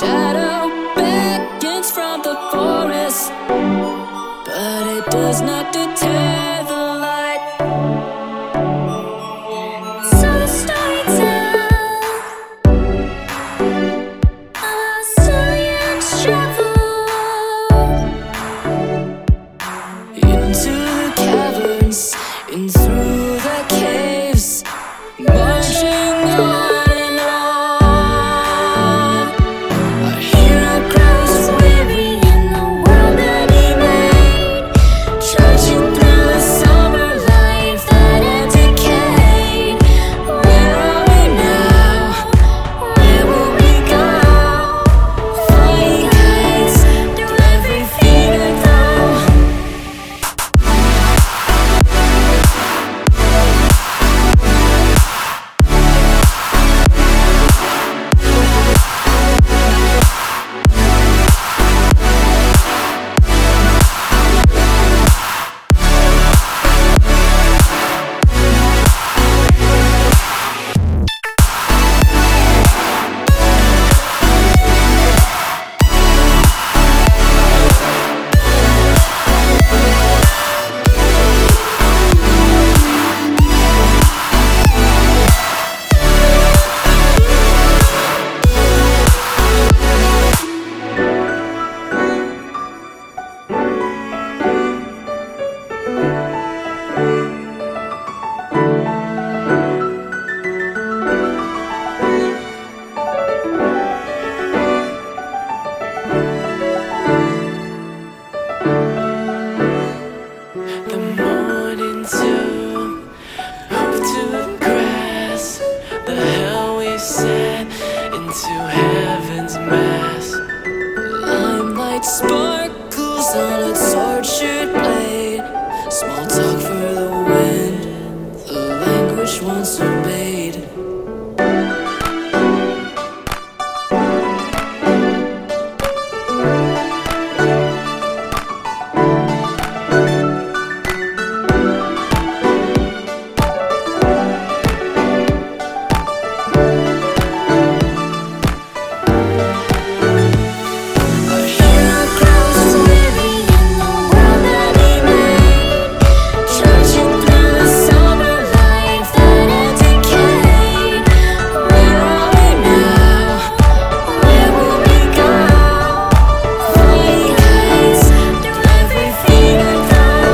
shadow beckons from the forest, but it does not deter the light. So the story tells our science travel into the caverns and through the caves, marching on and on. Our hero grows weary in the world that he made, trudging through the summer life that had decayed. Where are we now? Where will we go? Flying kites through every finger though. The morning dew moved to the grass. The hell we sat into heaven's mass. Limelight sparkles on a tortured blade. Small talk for the wind, the language once obeyed. Our hero grows weary in the world that he made, trudging through the summer life that had decayed. Where are we now? Where will we go? Flying kites through every finger though.